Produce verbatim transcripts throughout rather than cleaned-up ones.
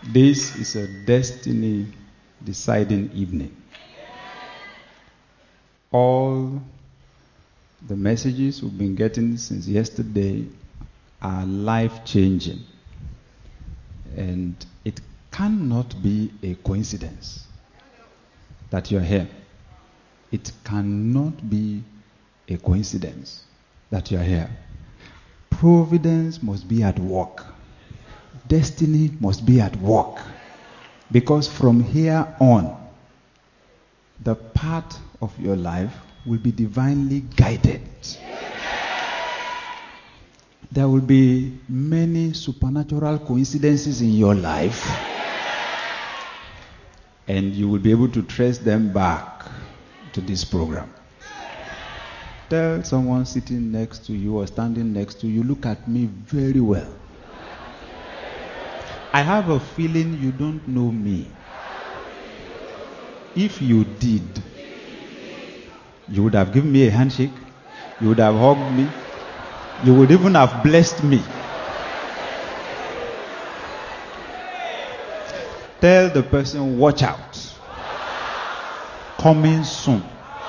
This is a destiny deciding evening. All the messages we've been getting since yesterday are life-changing. And it cannot be a coincidence that you're here. It cannot be a coincidence that you're here. Providence must be at work. Destiny must be at work. Because from here on, the path of your life will be divinely guided. There will be many supernatural coincidences in your life, and you will be able to trace them back to this program. Tell someone sitting next to you or standing next to you, look at me very well. I have a feeling you don't know me. If you did, you would have given me a handshake, you would have hugged me, you would even have blessed me. Tell the person, watch out. Coming soon.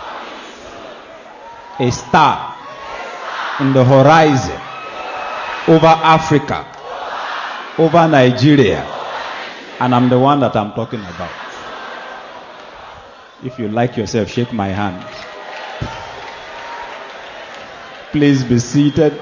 A star in the horizon over Africa, over Nigeria, and I'm the one that I'm talking about. If you like yourself, shake my hand. Please be seated.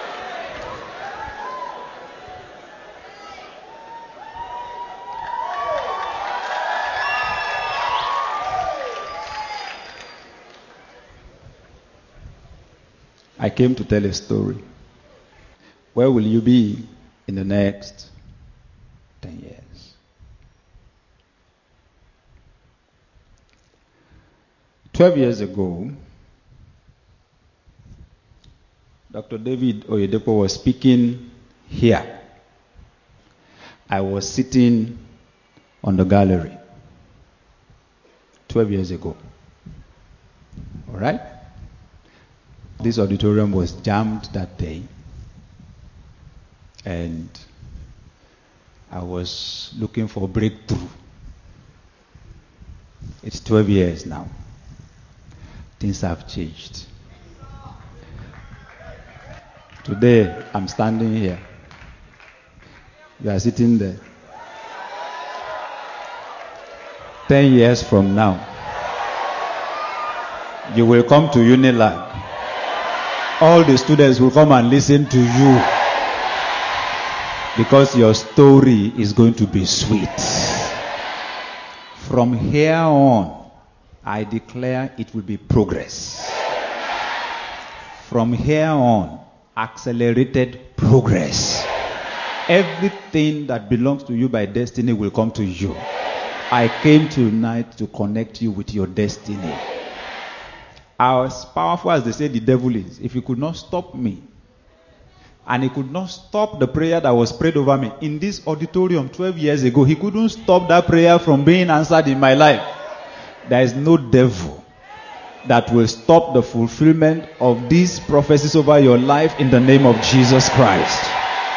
I came to tell a story. Where will you be in the next ten years? Twelve years ago, Doctor David Oyedepo was speaking here. I was sitting on the gallery twelve years ago. All right? This auditorium was jammed that day, and I was looking for breakthrough. It's twelve years now. Things have changed. Today, I'm standing here. You are sitting there. Ten years from now, you will come to Unilag. All the students will come and listen to you, because your story is going to be sweet. From here on, I declare it will be progress. From here on, accelerated progress. Everything that belongs to you by destiny will come to you. I came tonight to connect you with your destiny. As powerful as they say the devil is, if he could not stop me, and he could not stop the prayer that was prayed over me in this auditorium twelve years ago, he couldn't stop that prayer from being answered in my life. There is no devil that will stop the fulfillment of these prophecies over your life in the name of Jesus Christ.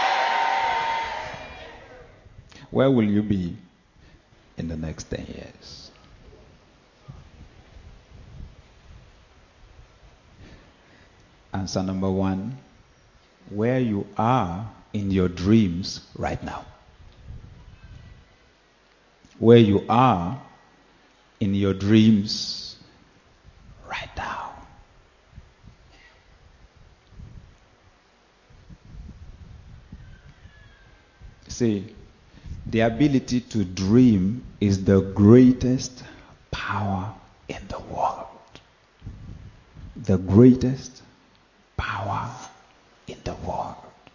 Where will you be in the next ten years? Answer number one, where you are in your dreams right now. Where you are in your dreams right now. See, the ability to dream is the greatest power in the world. The greatest power in the world.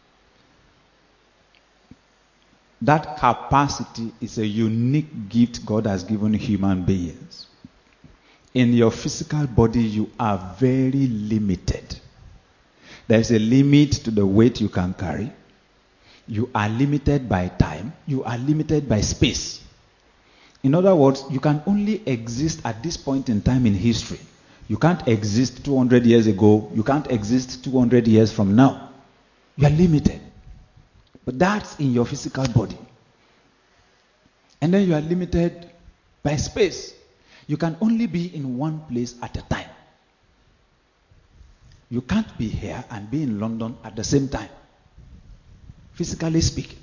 That capacity is a unique gift God has given human beings. In your physical body, you are very limited. There's a limit to the weight you can carry. You are limited by time. You are limited by space. In other words, you can only exist at this point in time in history. You can't exist two hundred years ago. You can't exist two hundred years from now. You are limited. But that's in your physical body. And then you are limited by space. You can only be in one place at a time. You can't be here and be in London at the same time, physically speaking.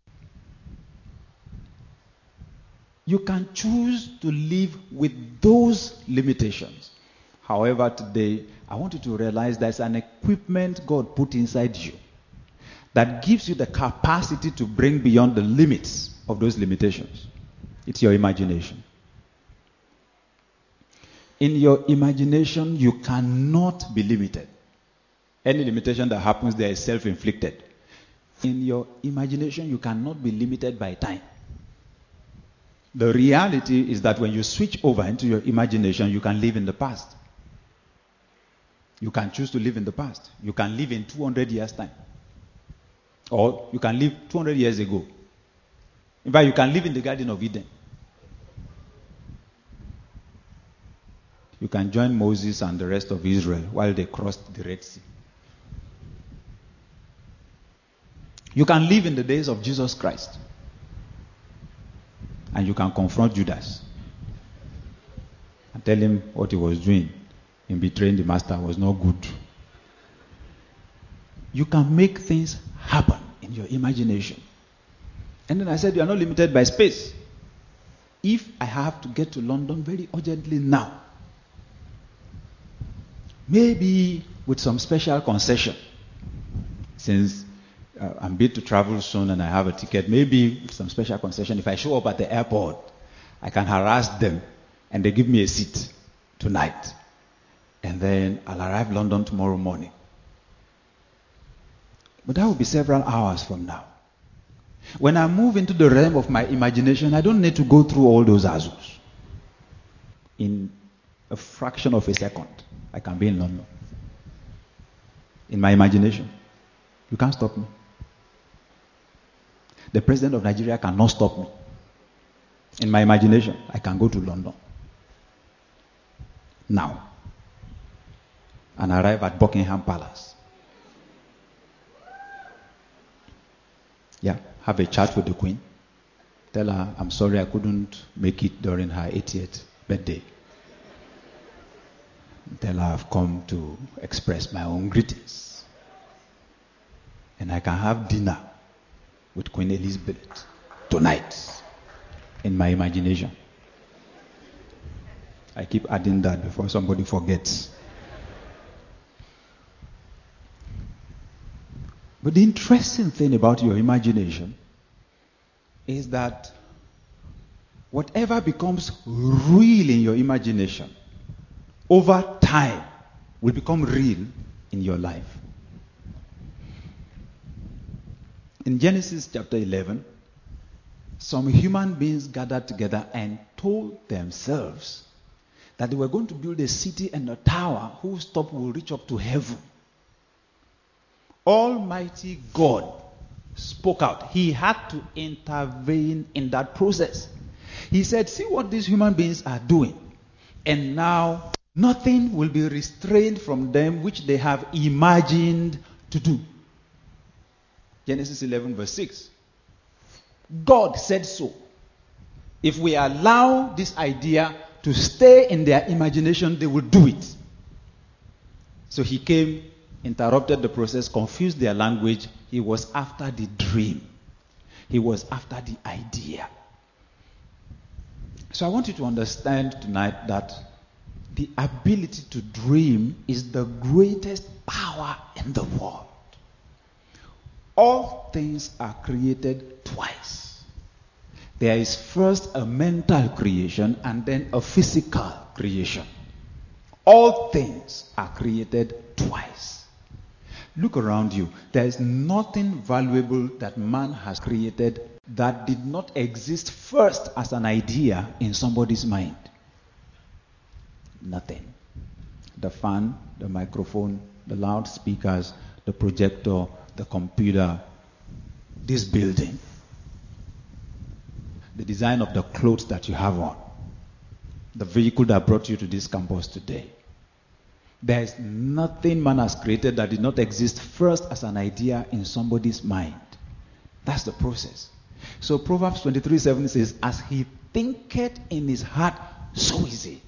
You can choose to live with those limitations. However, today, I want you to realize there's an equipment God put inside you that gives you the capacity to bring beyond the limits of those limitations. It's your imagination. In your imagination, you cannot be limited. Any limitation that happens there is self-inflicted. In your imagination, you cannot be limited by time. The reality is that when you switch over into your imagination, you can live in the past. You can choose to live in the past. You can live in two hundred years' time. Or you can live two hundred years ago. In fact, you can live in the Garden of Eden. You can join Moses and the rest of Israel while they crossed the Red Sea. You can live in the days of Jesus Christ. And you can confront Judas and tell him what he was doing in betraying the master was not good. You can make things happen in your imagination. And then I said, you are not limited by space. If I have to get to London very urgently now, maybe with some special concession, since uh, I'm bid to travel soon and I have a ticket, maybe with some special concession, if I show up at the airport, I can harass them and they give me a seat tonight. And then I'll arrive in London tomorrow morning. But that will be several hours from now. When I move into the realm of my imagination, I don't need to go through all those azus. In a fraction of a second, I can be in London. In my imagination. You can't stop me. The president of Nigeria cannot stop me. In my imagination, I can go to London. Now. And arrive at Buckingham Palace. Yeah, have a chat with the Queen. Tell her, I'm sorry I couldn't make it during her eightieth birthday. Tell her I've come to express my own greetings. And I can have dinner with Queen Elizabeth tonight in my imagination. I keep adding that before somebody forgets. But the interesting thing about your imagination is that whatever becomes real in your imagination over time will become real in your life. In Genesis chapter eleven, some human beings gathered together and told themselves that they were going to build a city and a tower whose top will reach up to heaven. Almighty God spoke out. He had to intervene in that process. He said, see what these human beings are doing. And now nothing will be restrained from them which they have imagined to do. Genesis eleven verse six. God said so. If we allow this idea to stay in their imagination, they will do it. So he came, interrupted the process, confused their language. He was after the dream. He was after the idea. So I want you to understand tonight that the ability to dream is the greatest power in the world. All things are created twice. There is first a mental creation and then a physical creation. All things are created twice. Look around you. There is nothing valuable that man has created that did not exist first as an idea in somebody's mind. Nothing. The fan, the microphone, the loudspeakers, the projector, the computer, this building, the design of the clothes that you have on, the vehicle that brought you to this campus today. There is nothing man has created that did not exist first as an idea in somebody's mind. That's the process. So Proverbs twenty-three seven says, as he thinketh in his heart, so is he.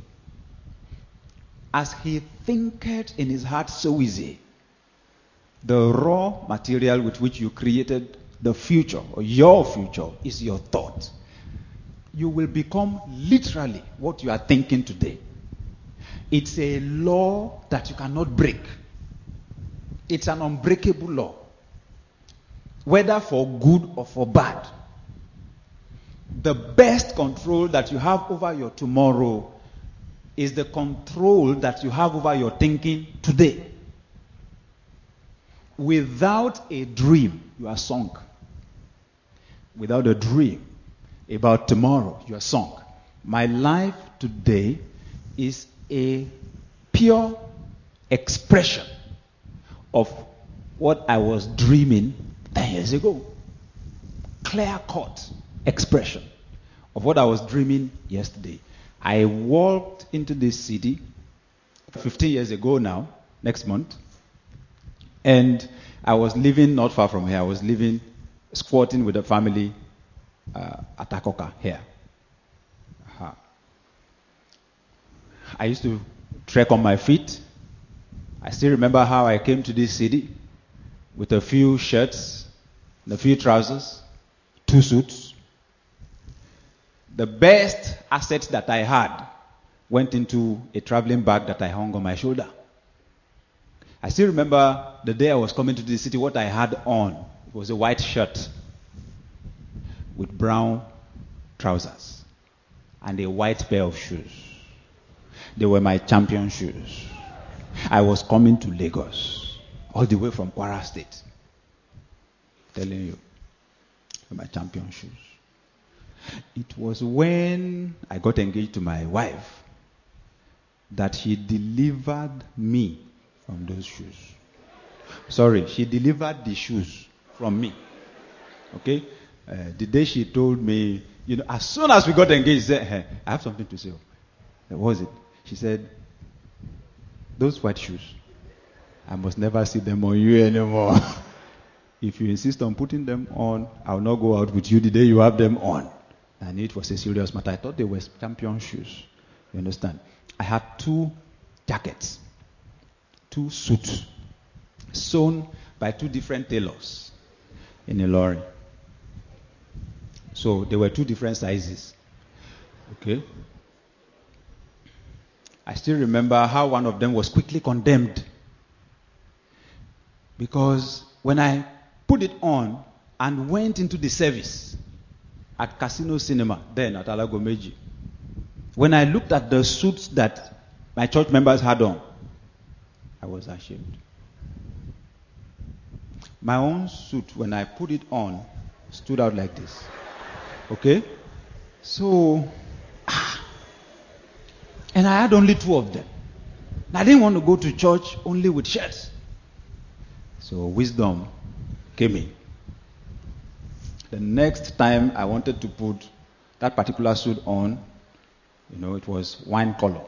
As he thinketh in his heart, so is he. The raw material with which you created the future, or your future, is your thought. You will become literally what you are thinking today. It's a law that you cannot break. It's an unbreakable law. Whether for good or for bad. The best control that you have over your tomorrow is the control that you have over your thinking today. Without a dream, you are sunk. Without a dream about tomorrow, you are sunk. My life today is a pure expression of what I was dreaming ten years ago. Clear-cut expression of what I was dreaming yesterday. I walked into this city fifteen years ago now, next month, and I was living not far from here. I was living, squatting with a family uh, at Akoka here. Uh-huh. I used to trek on my feet. I still remember how I came to this city with a few shirts, and a few trousers, two suits. The best asset that I had went into a traveling bag that I hung on my shoulder. I still remember the day I was coming to the city, what I had on. It was a white shirt with brown trousers and a white pair of shoes. They were my champion shoes. I was coming to Lagos, all the way from Kwara State. Telling you, my champion shoes. It was when I got engaged to my wife that she delivered me from those shoes. Sorry, she delivered the shoes from me. Okay? Uh, the day she told me, you know, as soon as we got engaged, she said, hey, I have something to say. What was it? She said, those white shoes, I must never see them on you anymore. If you insist on putting them on, I will not go out with you the day you have them on. And it was a serious matter. I thought they were champion shoes. You understand? I had two jackets, two suits, sewn by two different tailors in a lorry. So they were two different sizes. Okay? I still remember how one of them was quickly condemned. Because when I put it on and went into the service at Casino Cinema, then at Alagomeji, when I looked at the suits that my church members had on, I was ashamed. My own suit, when I put it on, stood out like this. Okay? So, ah, and I had only two of them. I didn't want to go to church only with shirts. So wisdom came in. The next time I wanted to put that particular suit on, you know, it was wine color.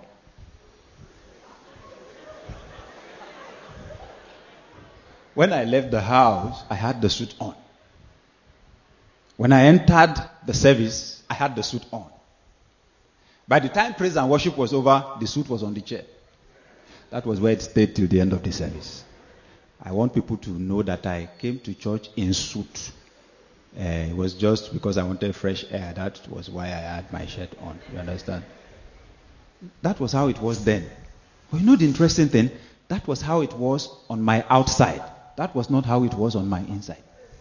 When I left the house, I had the suit on. When I entered the service, I had the suit on. By the time praise and worship was over, the suit was on the chair. That was where it stayed till the end of the service. I want people to know that I came to church in suit. Uh, it was just because I wanted fresh air. That was why I had my shirt on. You understand? That was how it was then. But you know the interesting thing? That was how it was on my outside. That was not how it was on my inside.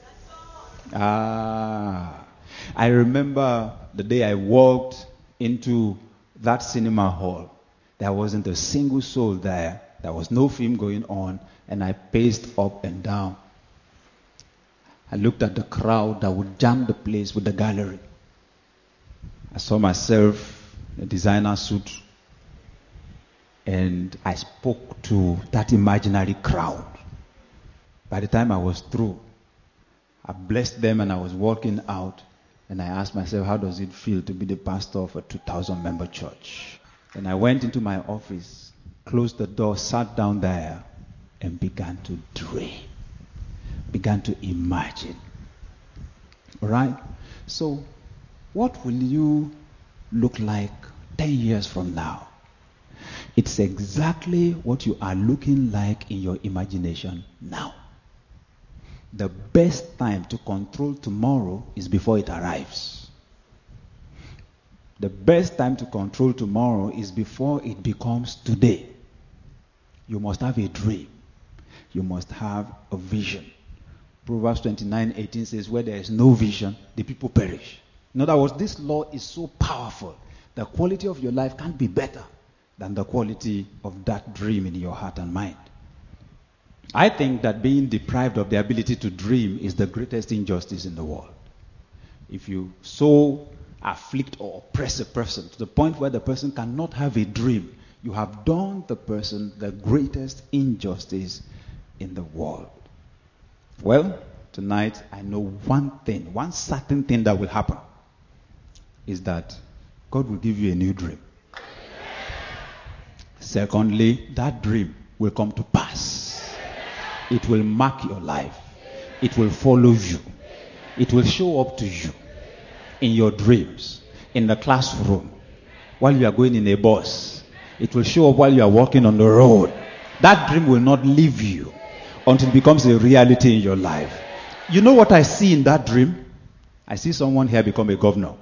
Ah, I remember the day I walked into that cinema hall. There wasn't a single soul there. There was no film going on. And I paced up and down. I looked at the crowd that would jam the place with the gallery. I saw myself in a designer suit. And I spoke to that imaginary crowd. By the time I was through, I blessed them and I was walking out. And I asked myself, how does it feel to be the pastor of a two thousand member church? And I went into my office, closed the door, sat down there, and began to dream. Began to imagine. All right? So, what will you look like ten years from now? It's exactly what you are looking like in your imagination now. The best time to control tomorrow is before it arrives. The best time to control tomorrow is before it becomes today. You must have a dream. You must have a vision. Proverbs twenty-nine eighteen says, where there is no vision, the people perish. In other words, this law is so powerful. The quality of your life can't be better than the quality of that dream in your heart and mind. I think that being deprived of the ability to dream is the greatest injustice in the world. If you so afflict or oppress a person to the point where the person cannot have a dream, you have done the person the greatest injustice in the world. Well, tonight I know one thing, one certain thing that will happen is that God will give you a new dream. Secondly, that dream will come to pass. It will mark your life. It will follow you. It will show up to you in your dreams, in the classroom, while you are going in a bus. It will show up while you are walking on the road. That dream will not leave you until it becomes a reality in your life. You know what I see in that dream? I see someone here become a governor.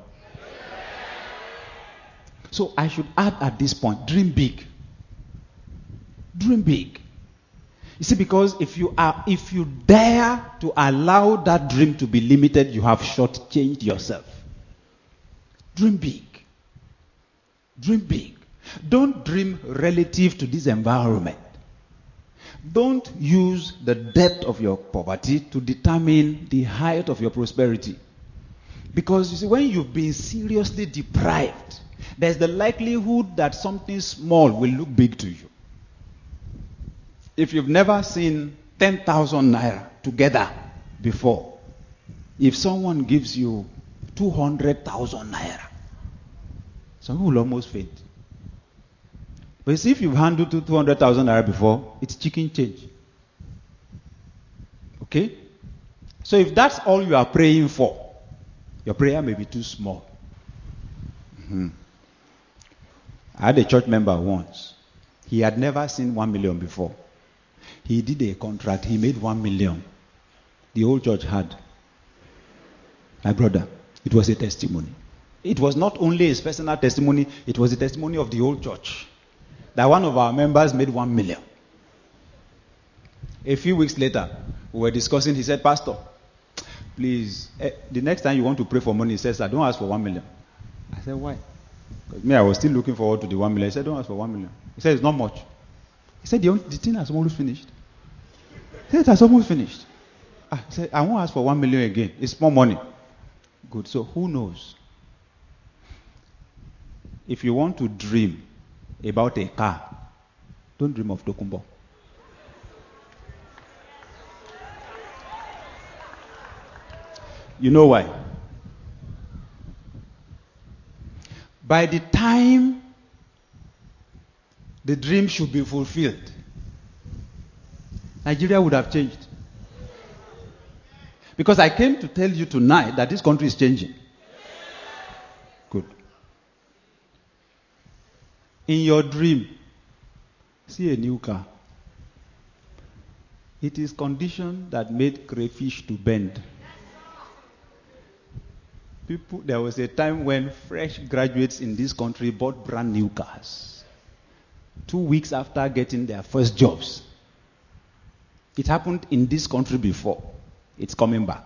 So I should add at this point, dream big. Dream big. You see, because if you are, if you dare to allow that dream to be limited, you have shortchanged yourself. Dream big. Dream big. Don't dream relative to this environment. Don't use the depth of your poverty to determine the height of your prosperity. Because you see, when you've been seriously deprived, there's the likelihood that something small will look big to you. If you've never seen ten thousand naira together before, if someone gives you two hundred thousand naira, some people will almost faint. But you see, if you've handled two hundred thousand naira before, it's chicken change. Okay? So if that's all you are praying for, your prayer may be too small. Mm-hmm. I had a church member once. He had never seen one million before. He did a contract. He made one million. The whole church had. My brother, it was a testimony. It was not only his personal testimony, it was the testimony of the whole church. That one of our members made one million. A few weeks later, we were discussing. He said, Pastor, please, eh, the next time you want to pray for money, he says, I don't ask for one million. I said, why? Because me, I was still looking forward to the one million. He said, don't ask for one million. He said, it's not much. He said, the, only, the thing has almost finished. He said, it has almost finished. I said, I won't ask for one million again. It's more money. Good. So who knows? If you want to dream about a car, don't dream of Tokumbo. You know why? By the time the dream should be fulfilled, Nigeria would have changed. Because I came to tell you tonight that this country is changing. Good. In your dream, see a new car. It is condition that made crayfish to bend. People, there was a time when fresh graduates in this country bought brand new cars. Two weeks after getting their first jobs. It happened in this country before. It's coming back.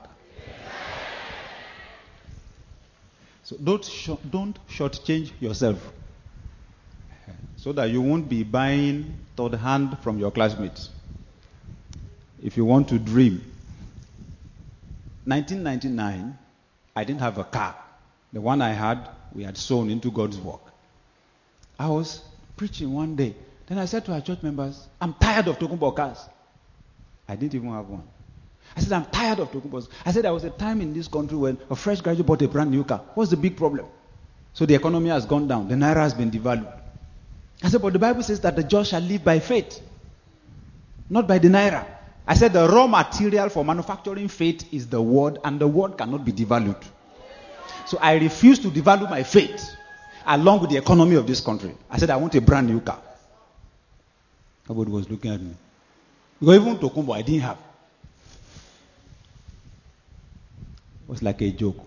So don't sh- don't shortchange yourself, so that you won't be buying third hand from your classmates. If you want to dream. nineteen ninety-nine, I didn't have a car. The one I had, we had sown into God's work. I was preaching one day. Then I said to our church members, I'm tired of talking about cars. I didn't even have one. I said, I'm tired of talking about. I said, there was a time in this country when a fresh graduate bought a brand new car. What's the big problem? So the economy has gone down. The naira has been devalued. I said, but the Bible says that the just shall live by faith, not by the naira. I said, the raw material for manufacturing faith is the word, and the word cannot be devalued. So I refused to devalue my faith along with the economy of this country. I said, I want a brand new car. Everybody was looking at me. Because even Tokumbo, I didn't have. It was like a joke.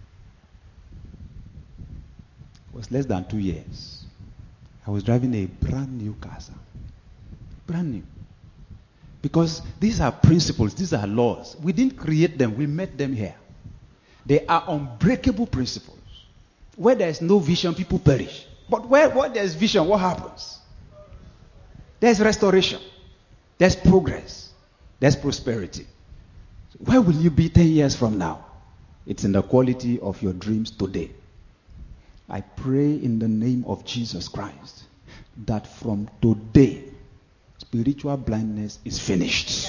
It was less than two years. I was driving a brand new car, sir. Brand new. Because these are principles, these are laws. We didn't create them, we met them here. They are unbreakable principles. Where there is no vision, people perish. But where, where there is vision, what happens? There's restoration. There's progress. There's prosperity. So where will you be ten years from now? It's in the quality of your dreams today. I pray in the name of Jesus Christ that from today, spiritual blindness is finished.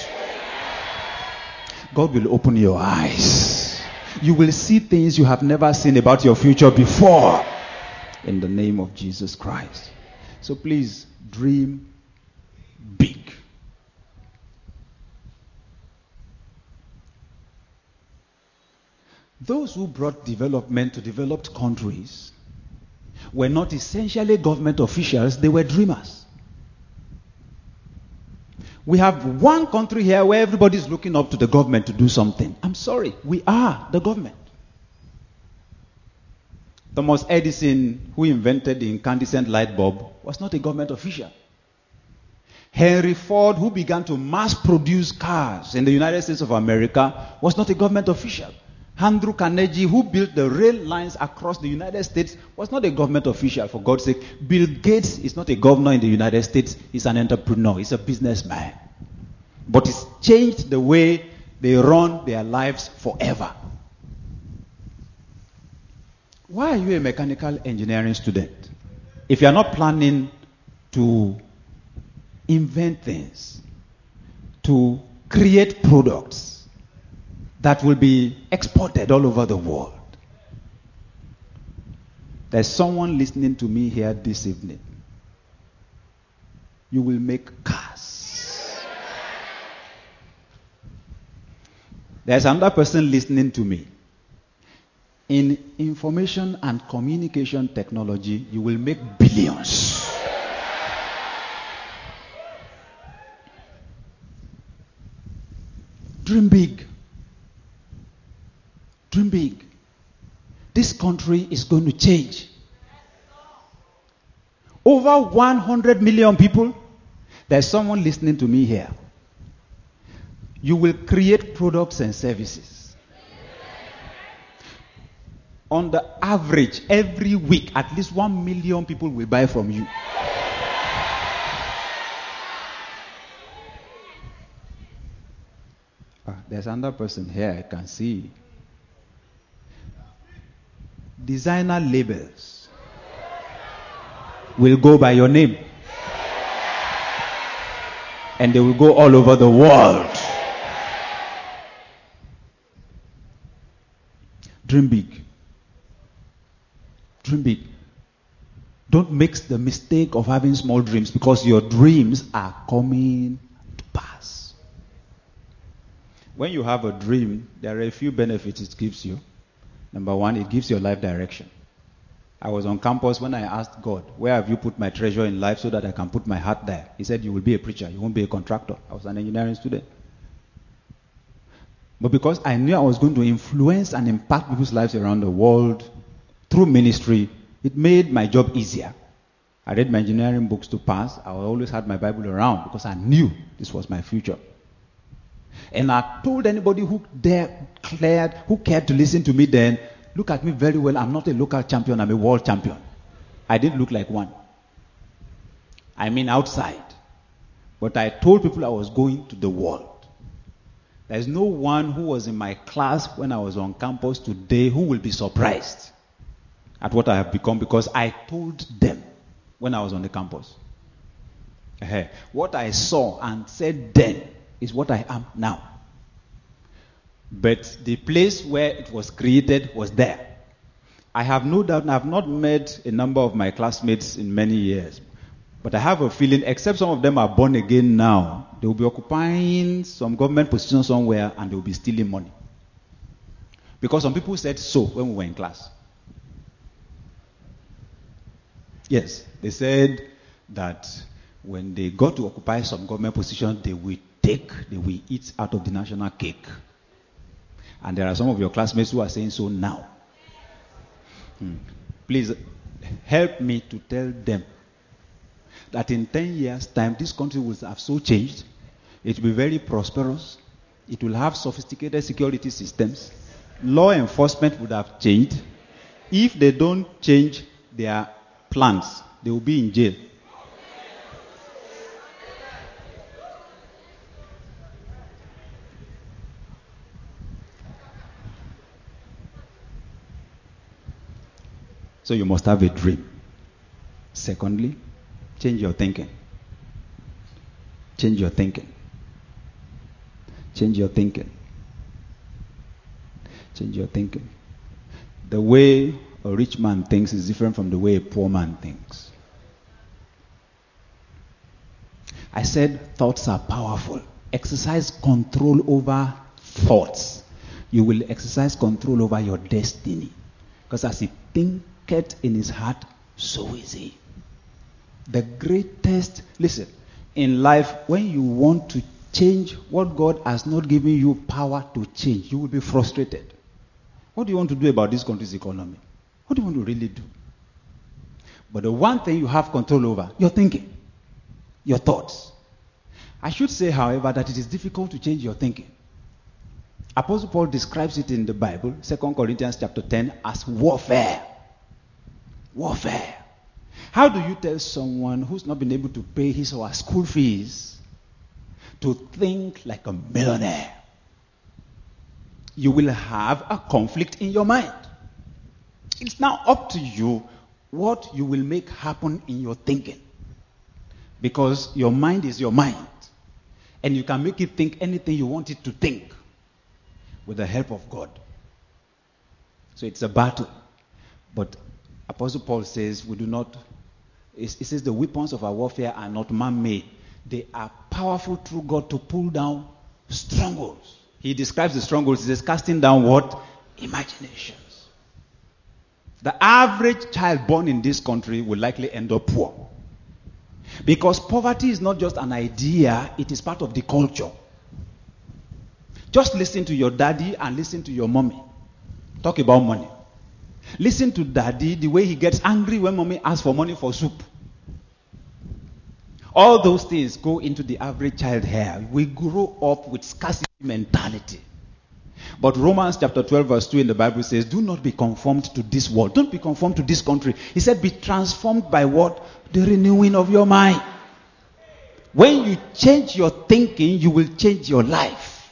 God will open your eyes. You will see things you have never seen about your future before. In the name of Jesus Christ. So please, dream big. Those who brought development to developed countries were not essentially government officials, they were dreamers. We have one country here where everybody is looking up to the government to do something. I'm sorry, we are the government. Thomas Edison, who invented the incandescent light bulb, was not a government official. Henry Ford, who began to mass produce cars in the United States of America, was not a government official. Andrew Carnegie, who built the rail lines across the United States, was not a government official, for God's sake. Bill Gates is not a governor in the United States. He's an entrepreneur. He's a businessman. But it's changed the way they run their lives forever. Why are you a mechanical engineering student if you are not planning to invent things, to create products that will be exported all over the world? There's someone listening to me here this evening. You will make cars. There's another person listening to me. In information and communication technology, you will make billions. Dream big. Dream big. This country is going to change. Over one hundred million people. There's someone listening to me here. You will create products and services. On the average, every week, at least one million people will buy from you. Ah, there's another person here I can see. Designer labels will go by your name. And they will go all over the world. Dream big. Dream big. Don't make the mistake of having small dreams, because your dreams are coming to pass. When you have a dream, there are a few benefits it gives you. Number one, it gives your life direction. I was on campus when I asked God, where have you put my treasure in life so that I can put my heart there? He said, you will be a preacher, you won't be a contractor. I was an engineering student. But because I knew I was going to influence and impact people's lives around the world through ministry, it made my job easier. I read my engineering books to pass. I always had my Bible around because I knew this was my future. And I told anybody who dared, who cared to listen to me then, look at me very well. I'm not a local champion, I'm a world champion. I didn't look like one. I mean outside. But I told people I was going to the world. There's no one who was in my class when I was on campus today who will be surprised at what I have become, because I told them when I was on the campus. Uh-huh. What I saw and said then is what I am now. But the place where it was created was there. I have no doubt, I have not met a number of my classmates in many years, but I have a feeling, except some of them are born again now, they will be occupying some government position somewhere and they will be stealing money. Because some people said so when we were in class. Yes, they said that when they got to occupy some government position, they will take, they will eat out of the national cake. And there are some of your classmates who are saying so now. Hmm. Please help me to tell them that in ten years' time, this country will have so changed. It will be very prosperous. It will have sophisticated security systems. Law enforcement would have changed. If they don't change their plans, they will be in jail. So you must have a dream. Secondly, change your thinking. Change your thinking. Change your thinking. Change your thinking. The way a rich man thinks is different from the way a poor man thinks. I said thoughts are powerful. Exercise control over thoughts. You will exercise control over your destiny. Because as he thinketh in his heart, so is he. The greatest, listen, in life, when you want to change what God has not given you power to change, you will be frustrated. What do you want to do about this country's economy? What do you want to really do? But the one thing you have control over, your thinking, your thoughts. I should say, however, that it is difficult to change your thinking. Apostle Paul describes it in the Bible, Second Corinthians chapter ten, as warfare. Warfare. How do you tell someone who's not been able to pay his or her school fees to think like a millionaire? You will have a conflict in your mind. It's now up to you what you will make happen in your thinking. Because your mind is your mind. And you can make it think anything you want it to think with the help of God. So it's a battle. But Apostle Paul says we do not, he says the weapons of our warfare are not man-made. They are powerful through God to pull down strongholds. He describes the strongholds. He says casting down what? Imaginations. The average child born in this country will likely end up poor. Because poverty is not just an idea, it is part of the culture. Just listen to your daddy and listen to your mommy. Talk about money. Listen to daddy, the way he gets angry when mommy asks for money for soup. All those things go into the average child hair. We grow up with scarcity mentality. But Romans chapter twelve verse two in the Bible says, do not be conformed to this world. Don't be conformed to this country. He said, be transformed by what? The renewing of your mind. When you change your thinking, you will change your life.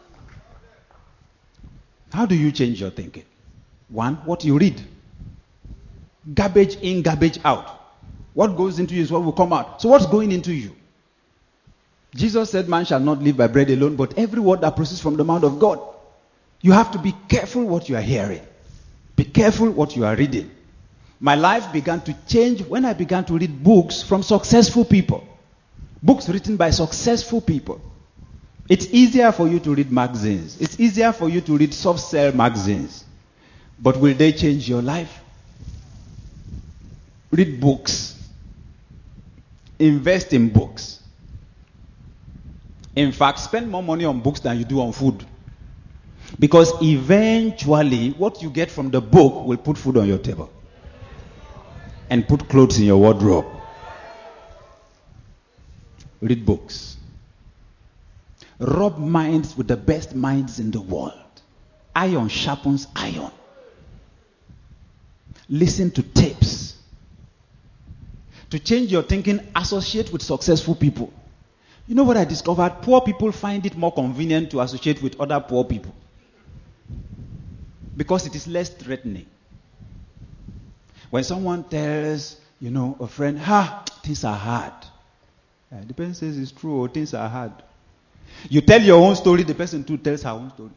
How do you change your thinking? One, what you read. Garbage in, garbage out. What goes into you is what will come out. So what's going into you? Jesus said, man shall not live by bread alone, but every word that proceeds from the mouth of God. You have to be careful what you are hearing. Be careful what you are reading. My life began to change when I began to read books from successful people. Books written by successful people. It's easier for you to read magazines. It's easier for you to read soft sell magazines. But will they change your life? Read books. Invest in books. In fact, spend more money on books than you do on food. Because eventually, what you get from the book will put food on your table. And put clothes in your wardrobe. Read books. Rub minds with the best minds in the world. Iron sharpens iron. Listen to tapes. To change your thinking, associate with successful people. You know what I discovered? Poor people find it more convenient to associate with other poor people. Because it is less threatening. When someone tells, you know, a friend, ha, things are hard. Uh, the person says it's true, or things are hard. You tell your own story, the person too tells her own story.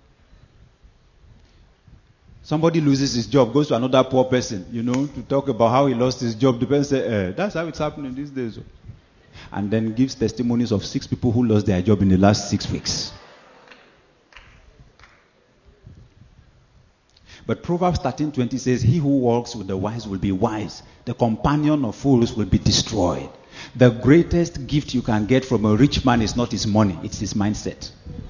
Somebody loses his job, goes to another poor person, you know, to talk about how he lost his job. The person says, eh, that's how it's happening these days. And then gives testimonies of six people who lost their job in the last six weeks. But Proverbs thirteen twenty says, he who walks with the wise will be wise. The companion of fools will be destroyed. The greatest gift you can get from a rich man is not his money, it's his mindset.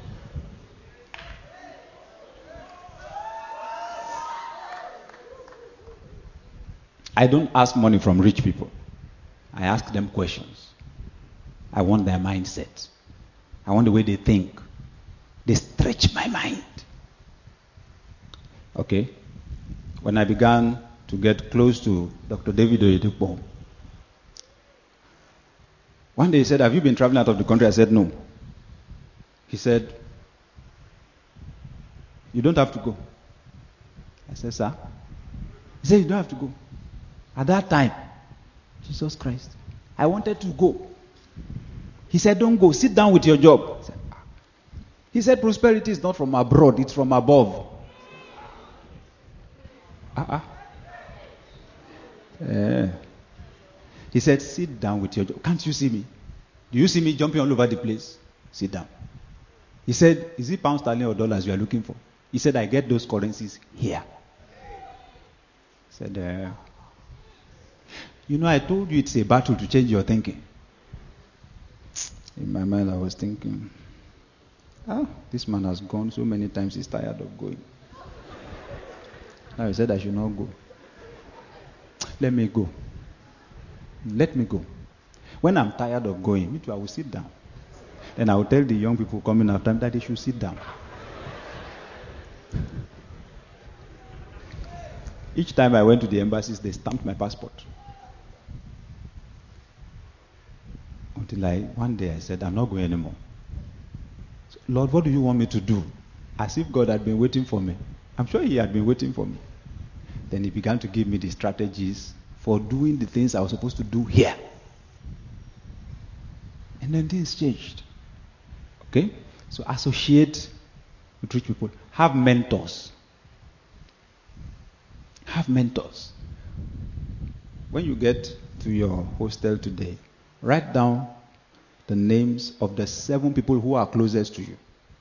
I don't ask money from rich people. I ask them questions. I want their mindset. I want the way they think. They stretch my mind. Okay? When I began to get close to Doctor David Oyedepo, one day he said, have you been traveling out of the country? I said, no. He said, you don't have to go. I said, sir? He said, you don't have to go. At that time, Jesus Christ, I wanted to go. He said, don't go. Sit down with your job. I said, ah. He said, prosperity is not from abroad, it's from above. Uh-uh. Uh, he said, sit down with your job. Can't you see me? Do you see me jumping all over the place? Sit down. He said, is it pound sterling or dollars you are looking for? He said, I get those currencies here. I said, uh, you know, I told you it's a battle to change your thinking. In my mind, I was thinking, ah, this man has gone so many times, he's tired of going. Now he said I should not go. Let me go. Let me go. When I'm tired of going, me too, I will sit down. Then I will tell the young people coming after me that they should sit down. Each time I went to the embassies, they stamped my passport. Until I, one day I said, I'm not going anymore. So, Lord, what do you want me to do? As if God had been waiting for me. I'm sure he had been waiting for me. Then he began to give me the strategies for doing the things I was supposed to do here. And then things changed. Okay? So associate with rich people. Have mentors. Have mentors. When you get to your hostel today, write down the names of the seven people who are closest to you.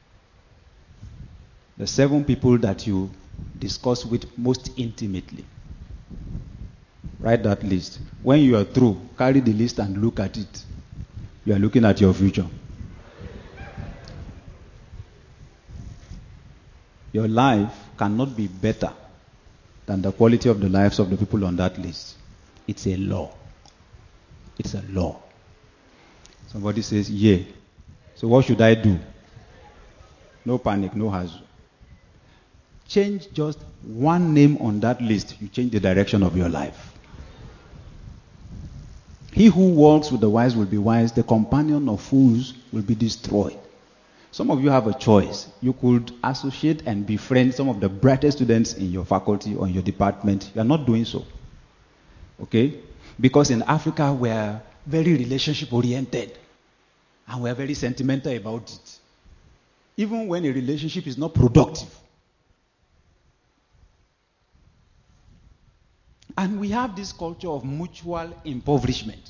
The seven people that you discuss with most intimately. Write that list. When you are through, carry the list and look at it. You are looking at your future. Your life cannot be better than the quality of the lives of the people on that list. It's a law. It's a law. Somebody says, yeah. So what should I do? No panic, no hassle. Change just one name on that list, you change the direction of your life. He who walks with the wise will be wise. The companion of fools will be destroyed. Some of you have a choice. You could associate and befriend some of the brightest students in your faculty or in your department. You are not doing so. Okay? Because in Africa, we are very relationship oriented. And we are very sentimental about it. Even when a relationship is not productive. And we have this culture of mutual impoverishment.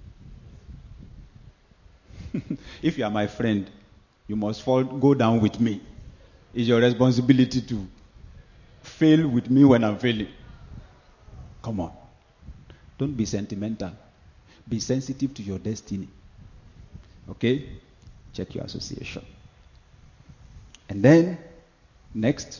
If you are my friend, you must fall, go down with me. It's your responsibility to fail with me when I'm failing. Come on. Don't be sentimental. Be sensitive to your destiny. Okay? Check your association. And then, next,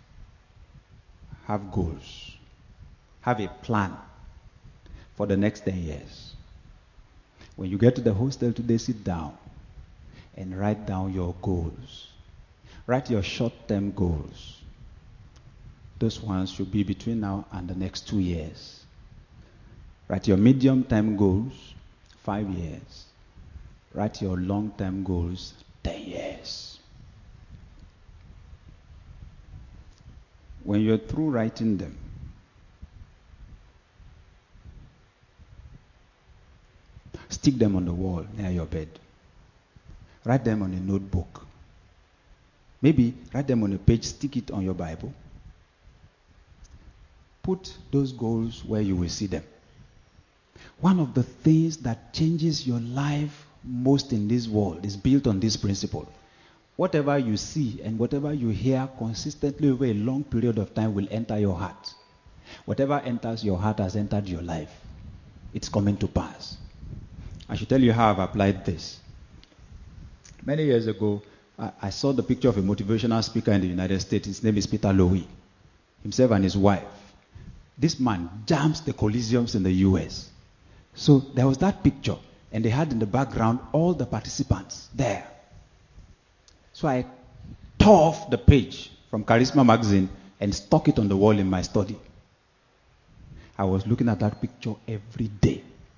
have goals. Have a plan for the next ten years. When you get to the hostel today, sit down and write down your goals. Write your short-term goals. Those ones should be between now and the next two years. Write your medium-term goals, five years. Write your long-term goals, ten years. When you're through writing them, stick them on the wall near your bed. Write them on a notebook. Maybe write them on a page, stick it on your Bible. Put those goals where you will see them. One of the things that changes your life most in this world is built on this principle. whatever you see and whatever you hear consistently over a long period of time will enter your heart. Whatever enters your heart has entered your life. It's coming to pass. I should tell you how I've applied this. Many years ago, I, I saw the picture of a motivational speaker in the United States. His name is Peter Lowy, himself and his wife. This man jams the Coliseums in the U S. So there was that picture, and they had in the background all the participants there. So I tore off the page from Charisma magazine and stuck it on the wall in my study. I was looking at that picture every day.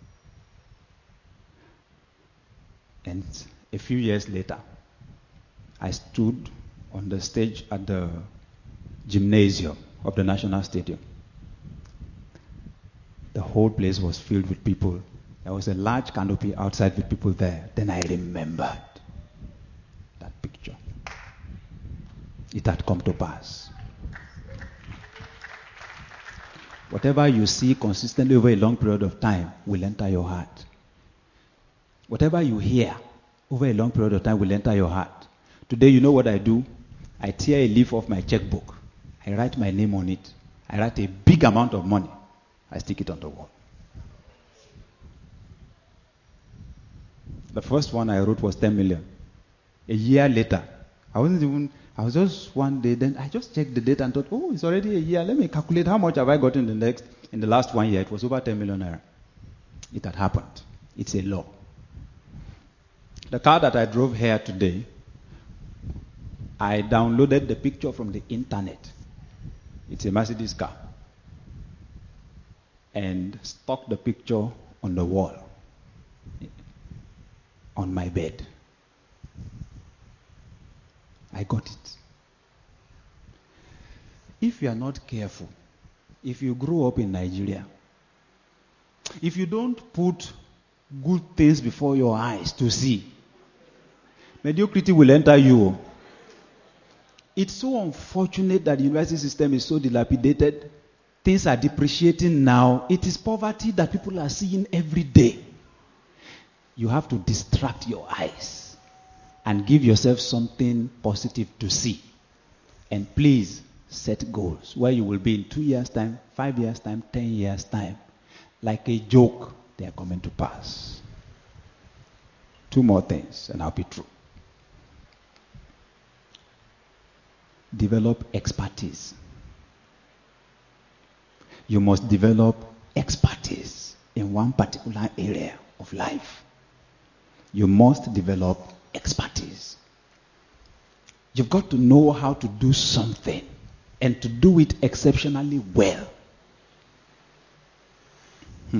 And a few years later, I stood on the stage at the gymnasium of the National Stadium. The whole place was filled with people. There was a large canopy outside with people there. Then I remembered that picture. It had come to pass. Whatever you see consistently over a long period of time will enter your heart. Whatever you hear over a long period of time will enter your heart. Today, you know what I do? I tear a leaf off my checkbook. I write my name on it. I write a big amount of money. I stick it on the wall. The first one I wrote was ten million. A year later, I wasn't even, I was just one day, then I just checked the date and thought, oh, it's already a year. Let me calculate how much have I gotten in the next, in the last one year. It was over ten million naira. It had happened. It's a law. The car that I drove here today, I downloaded the picture from the internet. It's a Mercedes car. And stuck the picture on the wall, on my bed. I got it. If you are not careful, if you grow up in Nigeria, if you don't put good things before your eyes to see, mediocrity will enter you. It's so unfortunate that the university system is so dilapidated. Things are depreciating now. It is poverty that people are seeing every day. You have to distract your eyes and give yourself something positive to see. And please set goals where you will be in two years' time, five years' time, ten years' time. Like a joke, they are coming to pass. Two more things, and I'll be through. Develop expertise. You must develop expertise in one particular area of life. You must develop expertise. You've got to know how to do something and to do it exceptionally well. Hmm.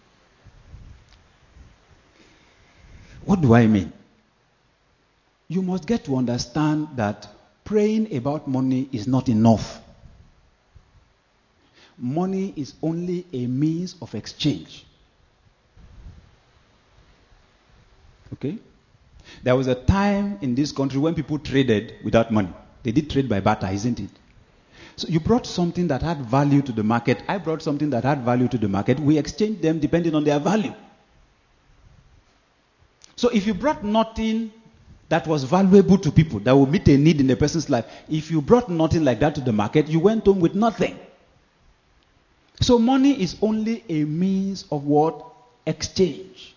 What do I mean? You must get to understand that praying about money is not enough. Money is only a means of exchange. Okay? There was a time in this country when people traded without money. They did trade by barter, isn't it? So you brought something that had value to the market. I brought something that had value to the market. We exchanged them depending on their value. So if you brought nothing that was valuable to people, that would meet a need in a person's life, if you brought nothing like that to the market, you went home with nothing. So money is only a means of what? Exchange.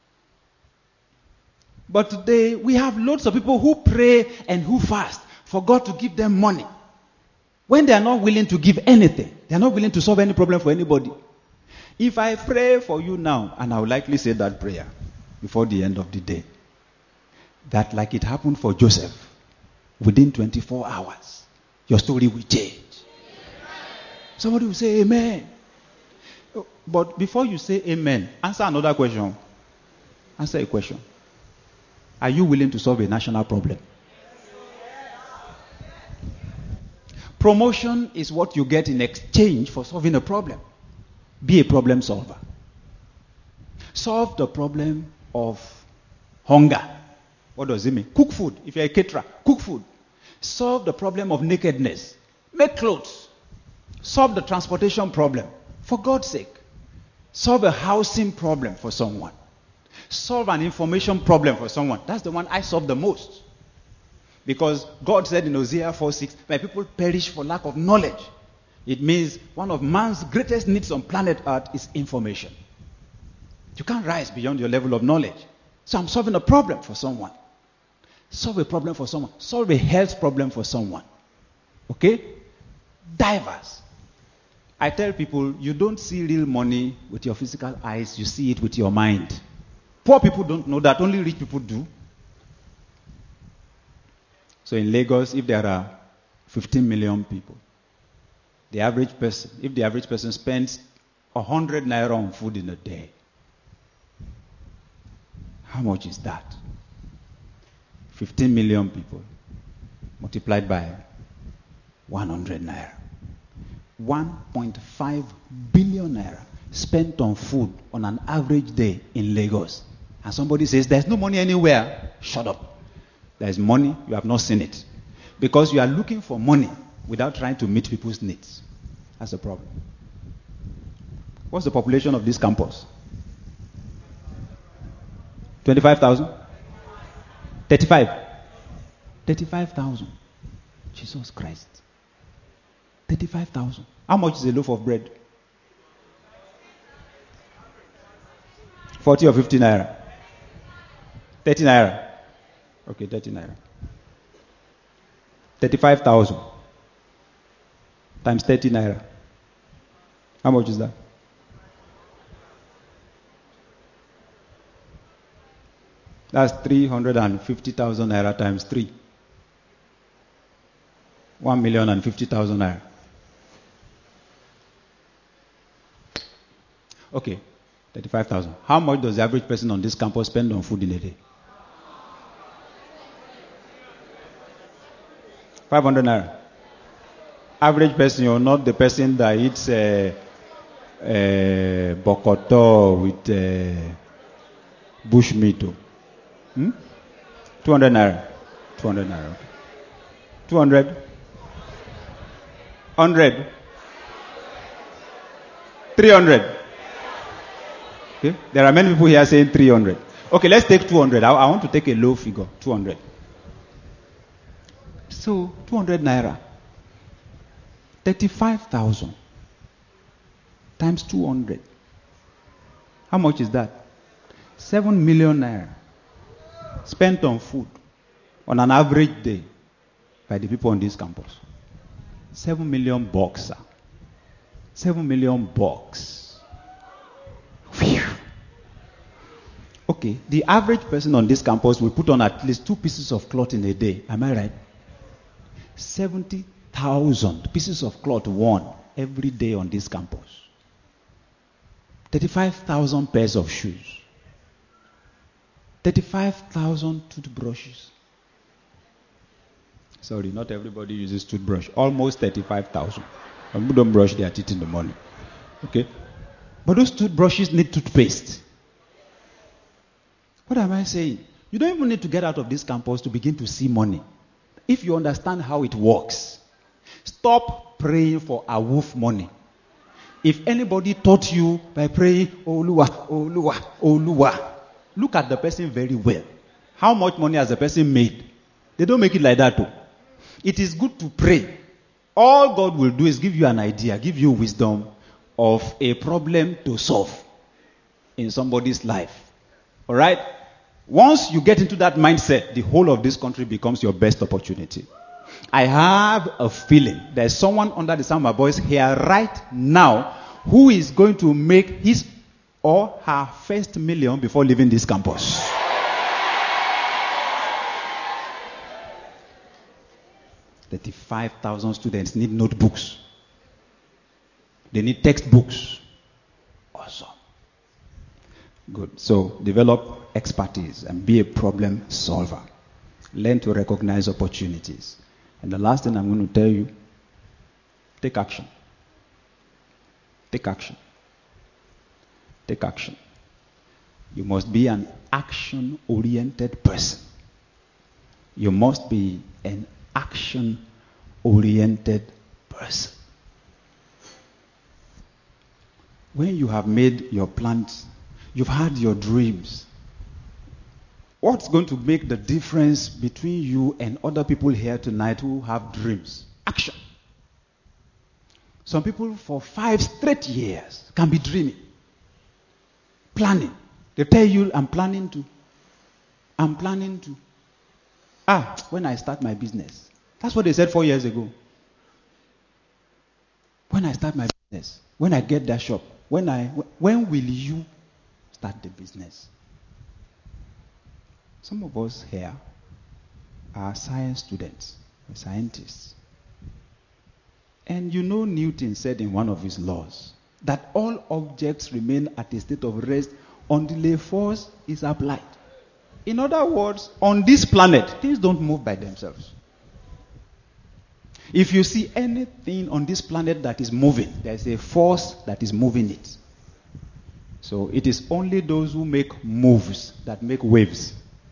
But today, we have loads of people who pray and who fast for God to give them money. When they are not willing to give anything, they are not willing to solve any problem for anybody. If I pray for you now, and I will likely say that prayer before the end of the day, that like it happened for Joseph, within twenty-four hours, your story will change. Somebody will say amen. But before you say amen, answer another question. Answer a question. Are you willing to solve a national problem? Promotion is what you get in exchange for solving a problem. Be a problem solver. Solve the problem of hunger. What does it mean? Cook food. If you're a caterer, cook food. Solve the problem of nakedness. Make clothes. Solve the transportation problem. For God's sake. Solve a housing problem for someone. Solve an information problem for someone. That's the one I solve the most. Because God said in Hosea four six, my people perish for lack of knowledge. It means one of man's greatest needs on planet Earth is information. You can't rise beyond your level of knowledge. So I'm solving a problem for someone. Solve a problem for someone. Solve a health problem for someone. Okay? Divers. I tell people, you don't see real money with your physical eyes, you see it with your mind. Poor people don't know that, only rich people do. So in Lagos, if there are fifteen million people, the average person, if the average person spends one hundred naira on food in a day, how much is that? fifteen million people multiplied by one hundred naira. one point five billion naira spent on food on an average day in Lagos. And somebody says, there's no money anywhere. Shut up. There's money, you have not seen it. Because you are looking for money without trying to meet people's needs. That's the problem. What's the population of this campus? twenty-five thousand? thirty-five? thirty-five thousand. Jesus Christ. thirty-five thousand. How much is a loaf of bread? forty or fifty naira? thirty naira? Okay, thirty naira. thirty-five thousand times thirty naira. How much is that? That's three hundred fifty thousand naira times three. one million fifty thousand naira. Okay, thirty-five thousand. How much does the average person on this campus spend on food in a day? five hundred naira. Average person, you're not the person that eats uh, uh, bokoto with uh, bush meat. Hmm? two hundred naira. two hundred naira. Okay. two hundred. one hundred. three hundred. Okay. There are many people here saying three hundred. Okay, let's take two hundred. I, I want to take a low figure. two hundred. So, two hundred naira. thirty-five thousand times two hundred. How much is that? seven million naira spent on food on an average day by the people on this campus. seven million bucks, sir. seven million bucks. Phew. Okay, the average person on this campus will put on at least two pieces of cloth in a day. Am I right? seventy thousand pieces of cloth worn every day on this campus. thirty-five thousand pairs of shoes. thirty-five thousand toothbrushes. Sorry, not everybody uses toothbrush. Almost thirty-five thousand. Some people don't brush their teeth in the morning. Okay? But those toothbrushes need toothpaste. What am I saying? You don't even need to get out of this campus to begin to see money. If you understand how it works, stop praying for a wolf money. If anybody taught you by praying, Oluwa, Oluwa, Oluwa, look at the person very well. How much money has the person made? They don't make it like that too. It is good to pray. All God will do is give you an idea, give you wisdom of a problem to solve in somebody's life. All right? Once you get into that mindset, the whole of this country becomes your best opportunity. I have a feeling there's someone under the sound of my voice here right now who is going to make his or her first million before leaving this campus. thirty-five thousand students need notebooks. They need textbooks. Awesome. Good. So develop expertise and be a problem solver. Learn to recognize opportunities. And the last thing I'm going to tell you, take action. Take action. Take action. You must be an action-oriented person. You must be an action-oriented person. When you have made your plans, you've had your dreams, What's going to make the difference between you and other people here tonight who have dreams? Action. Some people for five straight years can be dreaming, planning. They tell you, I'm planning to. I'm planning to. Ah, when I start my business. That's what they said four years ago. When I start my business, when I get that shop, when I, when will you start the business? Some of us here are science students, scientists. And you know Newton said in one of his laws that all objects remain at a state of rest until a force is applied. In other words, on this planet, things don't move by themselves. If you see anything on this planet that is moving, there's a force that is moving it. So it is only those who make moves that make waves.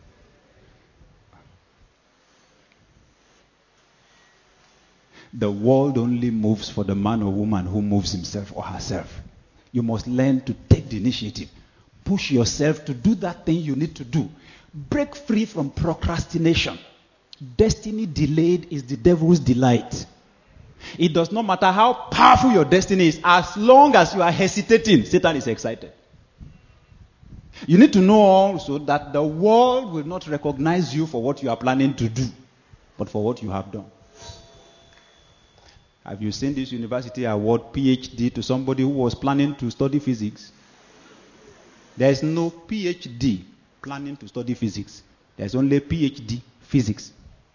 The world only moves for the man or woman who moves himself or herself. You must learn to take the initiative. Push yourself to do that thing you need to do. Break free from procrastination. Destiny delayed is the devil's delight. It does not matter how powerful your destiny is, as long as you are hesitating, Satan is excited. You need to know also that the world will not recognize you for what you are planning to do, but for what you have done. Have you seen this university award P H D to somebody who was planning to study physics? There is no P H D planning to study physics. There is only P H D physics.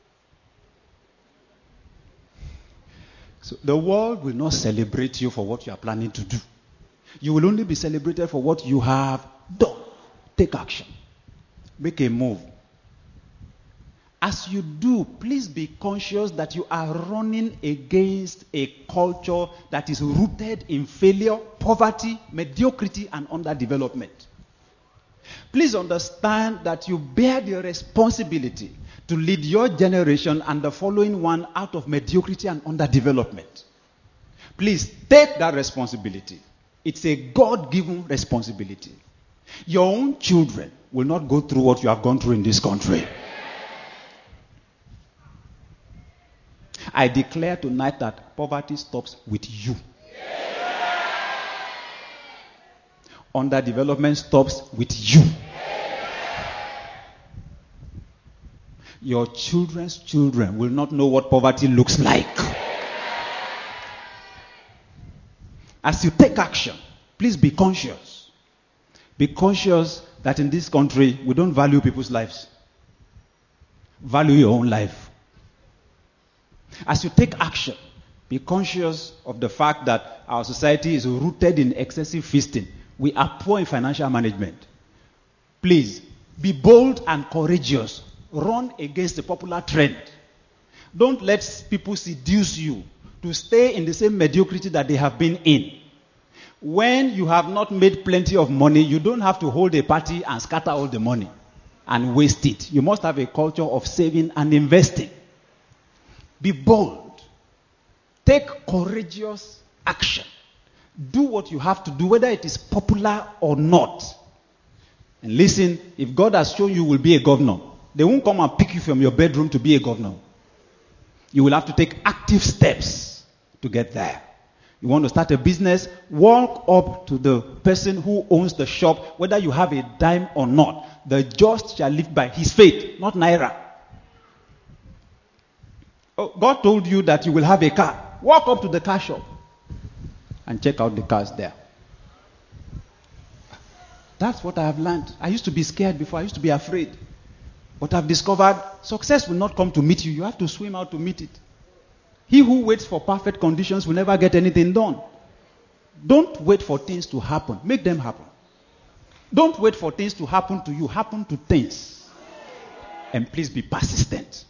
So the world will not celebrate you for what you are planning to do. You will only be celebrated for what you have done. Take action. Make a move. As you do, please be conscious that you are running against a culture that is rooted in failure, poverty, mediocrity, and underdevelopment. Please understand that you bear the responsibility to lead your generation and the following one out of mediocrity and underdevelopment. Please take that responsibility. It's a God-given responsibility. Your own children will not go through what you have gone through in this country. I declare tonight that poverty stops with you. Underdevelopment stops with you. Your children's children will not know what poverty looks like. As you take action, please be conscious. Be conscious that in this country, we don't value people's lives. Value your own life. As you take action, be conscious of the fact that our society is rooted in excessive feasting. We are poor in financial management. Please, be bold and courageous. Run against the popular trend. Don't let people seduce you to stay in the same mediocrity that they have been in. When you have not made plenty of money, you don't have to hold a party and scatter all the money and waste it. You must have a culture of saving and investing. Be bold. Take courageous action. Do what you have to do, whether it is popular or not. And listen, if God has shown you will be a governor, they won't come and pick you from your bedroom to be a governor. You will have to take active steps to get there. You want to start a business, walk up to the person who owns the shop, whether you have a dime or not. The just shall live by his faith, not naira. Oh, God told you that you will have a car. Walk up to the car shop and check out the cars there. That's what I have learned. I used to be scared before. I used to be afraid. But I've discovered success will not come to meet you. You have to swim out to meet it. He who waits for perfect conditions will never get anything done. Don't wait for things to happen. Make them happen. Don't wait for things to happen to you. Happen to things. And please be persistent.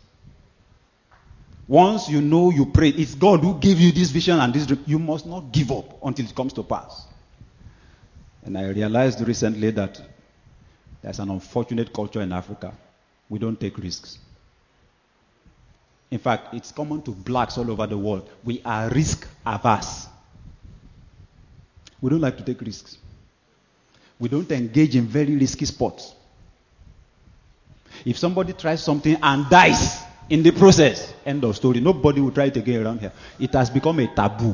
Once you know you pray, it's God who gave you this vision and this dream. You must not give up until it comes to pass. And I realized recently that there's an unfortunate culture in Africa. We don't take risks. In fact, it's common to blacks all over the world. We are risk averse. We don't like to take risks. We don't engage in very risky sports. If somebody tries something and dies in the process, end of story. Nobody will try it again around here. It has become a taboo.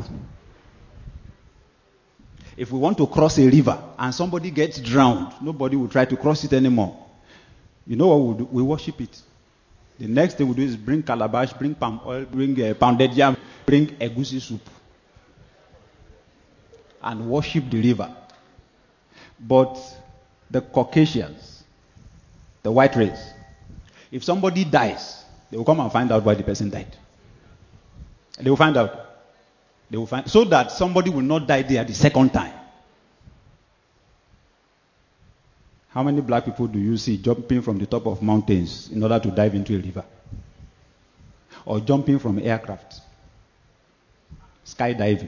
If we want to cross a river and somebody gets drowned, nobody will try to cross it anymore. You know what we do? We worship it. The next thing we do is bring calabash, bring palm oil, bring uh, pounded yam, bring egusi soup, and worship the river. But the Caucasians, the white race, if somebody dies, they will come and find out why the person died. They will find out. They will find so that somebody will not die there the second time. How many black people do you see jumping from the top of mountains in order to dive into a river? Or jumping from aircraft? Skydiving?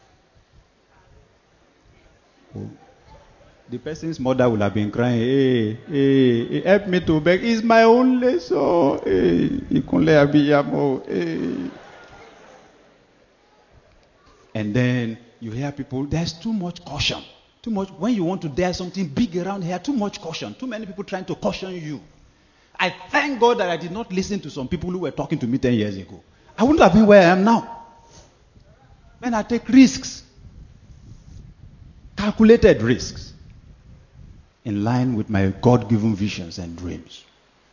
Oh. The person's mother will have been crying, hey, hey, hey, help me to beg. It's my only soul. Hey, hey. And then you hear people, there's too much caution. Too much. When you want to dare something big around here, too much caution. Too many people trying to caution you. I thank God that I did not listen to some people who were talking to me ten years ago. I wouldn't have been where I am now. When I take risks, calculated risks, in line with my God-given visions and dreams.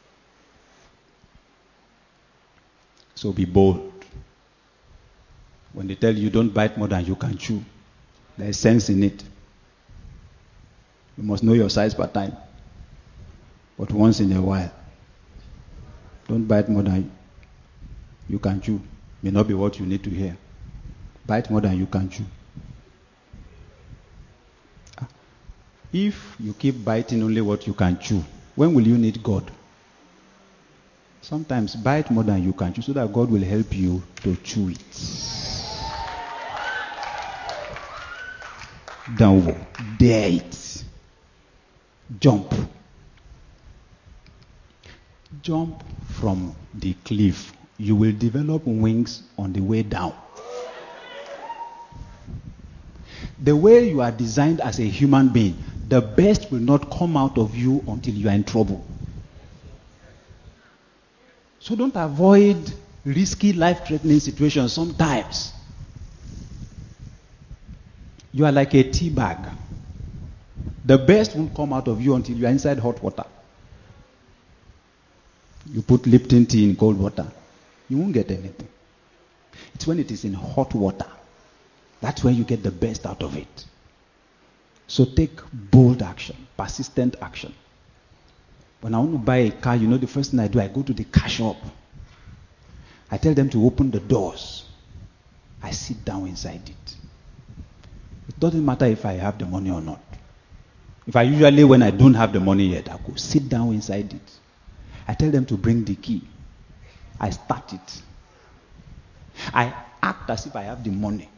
So be bold. When they tell you don't bite more than you can chew, there is sense in it. You must know your size per time. But once in a while, don't bite more than you can chew. May not be what you need to hear. Bite more than you can chew. If you keep biting only what you can chew, when will you need God? Sometimes bite more than you can chew so that God will help you to chew it. Down, dare it. Jump. Jump from the cliff. You will develop wings on the way down. The way you are designed as a human being, the best will not come out of you until you are in trouble. So don't avoid risky, life-threatening situations sometimes. You are like a tea bag. The best won't come out of you until you are inside hot water. You put Lipton tea in cold water, you won't get anything. It's when it is in hot water. That's where you get the best out of it. So take bold action, persistent action. When I want to buy a car, you know the first thing I do, I go to the car shop. I tell them to open the doors. I sit down inside it. It doesn't matter if I have the money or not. If I usually, when I don't have the money yet, I go sit down inside it. I tell them to bring the key. I start it. I act as if I have the money.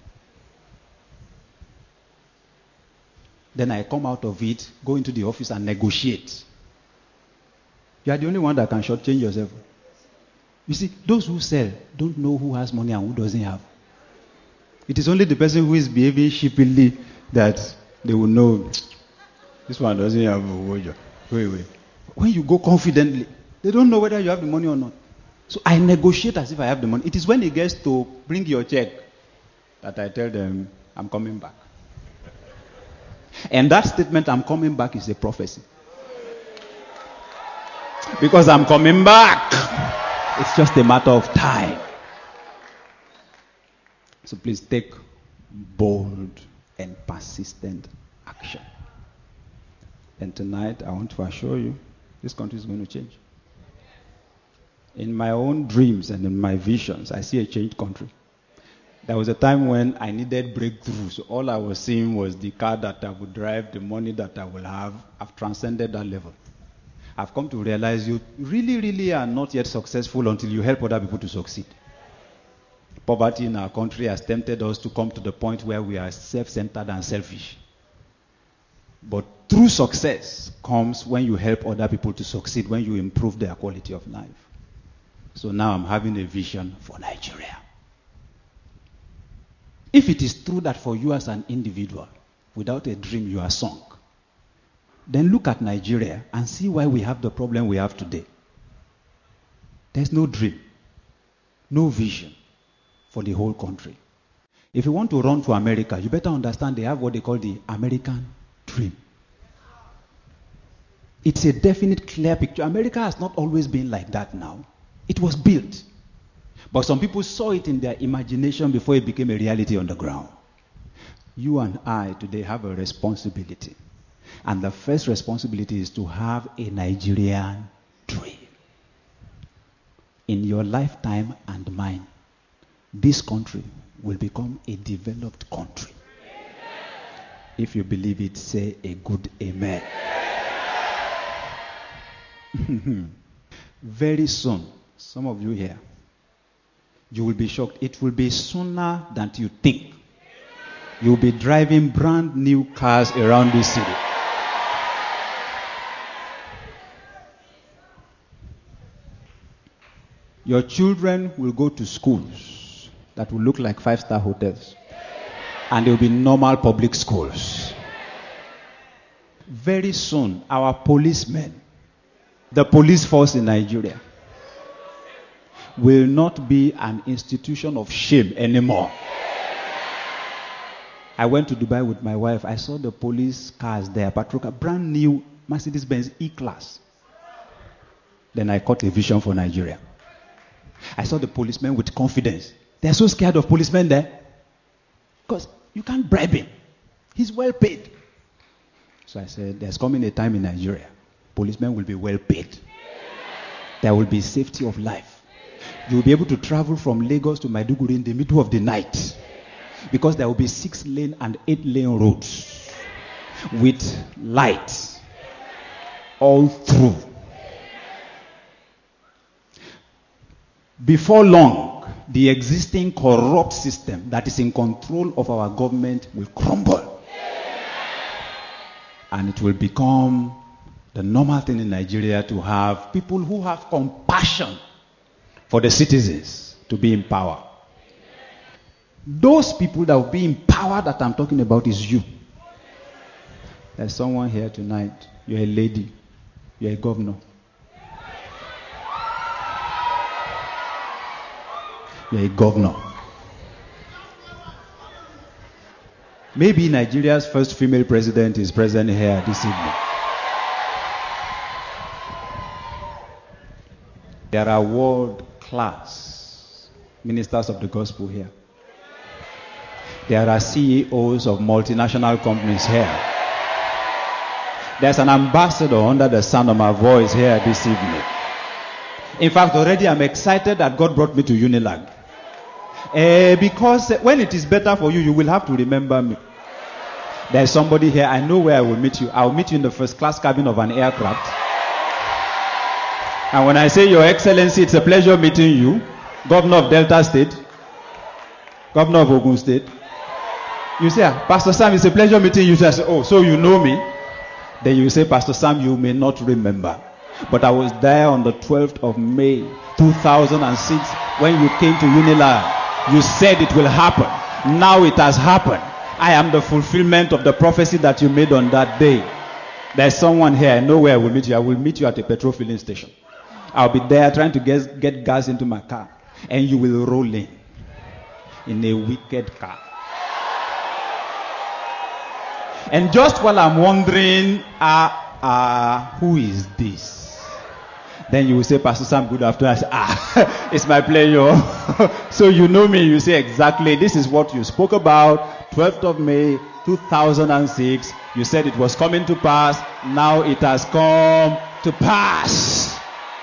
Then I come out of it, go into the office and negotiate. You are the only one that can shortchange yourself. You see, those who sell don't know who has money and who doesn't have. It is only the person who is behaving sheepishly that they will know, this one doesn't have a wage. Wait, wait. When you go confidently, they don't know whether you have the money or not. So I negotiate as if I have the money. It is when it gets to bring your check that I tell them, I'm coming back. And that statement, I'm coming back, is a prophecy. Because I'm coming back. It's just a matter of time. So please take bold and persistent action. And tonight, I want to assure you, this country is going to change. In my own dreams and in my visions, I see a changed country. There was a time when I needed breakthroughs. So all I was seeing was the car that I would drive, the money that I will have. I've transcended that level. I've come to realize you really, really are not yet successful until you help other people to succeed. Poverty in our country has tempted us to come to the point where we are self-centered and selfish. But true success comes when you help other people to succeed, when you improve their quality of life. So now I'm having a vision for Nigeria. If it is true that for you as an individual, without a dream you are sunk, then look at Nigeria and see why we have the problem we have today. There's no dream, no vision for the whole country. If you want to run to America, you better understand they have what they call the American dream. It's a definite, clear picture. America has not always been like that now. It was built. But some people saw it in their imagination before it became a reality on the ground. You and I today have a responsibility. And the first responsibility is to have a Nigerian dream. In your lifetime and mine, this country will become a developed country. If you believe it, say a good amen. Very soon, some of you here, you will be shocked. It will be sooner than you think. You'll be driving brand new cars around this city. Your children will go to schools that will look like five-star hotels. And they will be normal public schools. Very soon, our policemen, the police force in Nigeria, will not be an institution of shame anymore. I went to Dubai with my wife. I saw the police cars there, patrol car, brand new Mercedes-Benz E-Class. Then I caught a vision for Nigeria. I saw the policemen with confidence. They're so scared of policemen there. Because you can't bribe him. He's well paid. So I said, there's coming a time in Nigeria. Policemen will be well paid. There will be safety of life. You'll be able to travel from Lagos to Maiduguri in the middle of the night. Because there will be six lane and eight lane roads. With lights. All through. Before long, the existing corrupt system that is in control of our government will crumble. And it will become the normal thing in Nigeria to have people who have compassion for the citizens to be in power. Those people that will be in power that I'm talking about is you. There's someone here tonight. You're a lady. You're a governor. You're a governor. Maybe Nigeria's first female president is present here this evening. There are world-class ministers of the gospel here. There are C E Os of multinational companies here. There's an ambassador under the sound of my voice here this evening. In fact, already I'm excited that God brought me to Unilag. Uh, because when it is better for you, you will have to remember me. There's somebody here. I know where I will meet you. I will meet you in the first class cabin of an aircraft. And when I say, Your Excellency, it's a pleasure meeting you, Governor of Delta State, Governor of Ogun State. You say, Pastor Sam, it's a pleasure meeting you. I say, oh, so you know me? Then you say, Pastor Sam, you may not remember. But I was there on the twelfth of May, two thousand six, when you came to Unilag. You said it will happen. Now it has happened. I am the fulfillment of the prophecy that you made on that day. There's someone here. I know where I will meet you. I will meet you at a petrol filling station. I'll be there trying to get, get gas into my car. And you will roll in. In a wicked car. And just while I'm wondering, uh, uh, who is this? Then you will say, Pastor Sam, good afternoon. I say, ah, it's my pleasure. So you know me. You say, exactly, this is what you spoke about. twelfth of May, two thousand six. You said it was coming to pass. Now it has come to pass.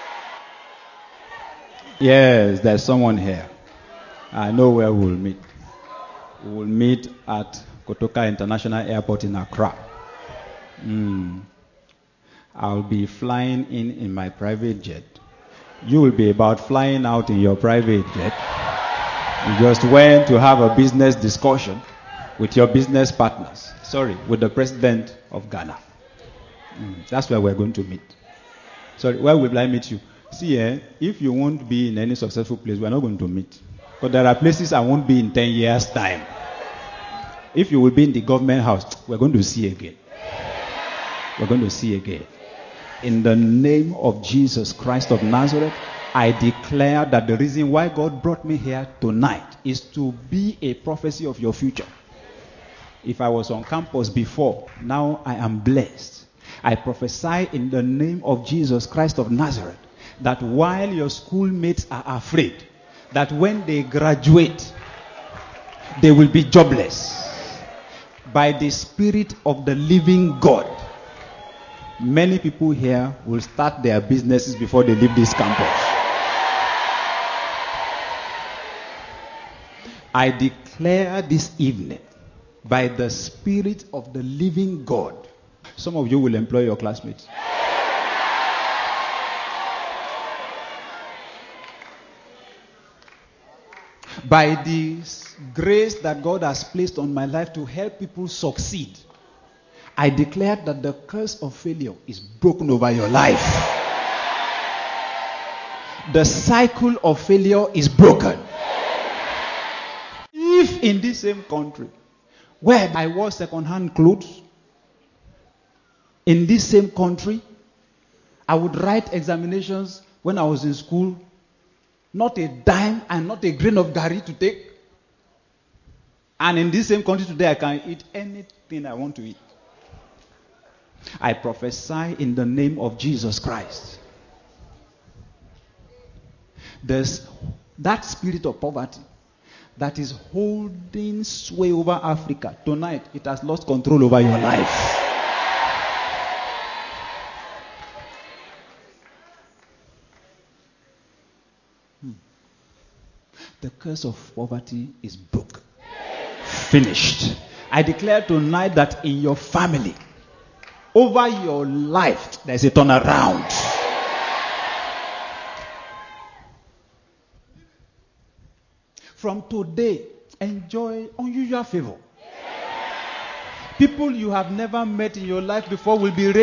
Yes, there's someone here. I know where we will meet. We will meet at Kotoka International Airport in Accra. Mm. I'll be flying in in my private jet. You will be about flying out in your private jet. You just went to have a business discussion with your business partners. Sorry, with the president of Ghana. Mm. That's where we're going to meet. Sorry, where will I meet you? See, eh, if you won't be in any successful place, we're not going to meet. But there are places I won't be in ten years' time. If you will be in the government house, we're going to see again. We're going to see again. In the name of Jesus Christ of Nazareth, I declare that the reason why God brought me here tonight is to be a prophecy of your future. If I was on campus before, now I am blessed. I prophesy in the name of Jesus Christ of Nazareth that while your schoolmates are afraid, that when they graduate, they will be jobless. By the Spirit of the living God, many people here will start their businesses before they leave this campus. I declare this evening, by the Spirit of the living God, some of you will employ your classmates. By the grace that God has placed on my life to help people succeed, I declare that the curse of failure is broken over your life. The cycle of failure is broken. If in this same country, where I wore second-hand clothes, in this same country, I would write examinations when I was in school, not a dime and not a grain of gari to take. And in this same country today, I can eat anything I want to eat. I prophesy in the name of Jesus Christ. There's that spirit of poverty that is holding sway over Africa. Tonight, it has lost control over your life. Hmm. The curse of poverty is broken. Finished. I declare tonight that in your family, over your life, there's a turnaround. From today, enjoy unusual favor. People you have never met in your life before will be raised.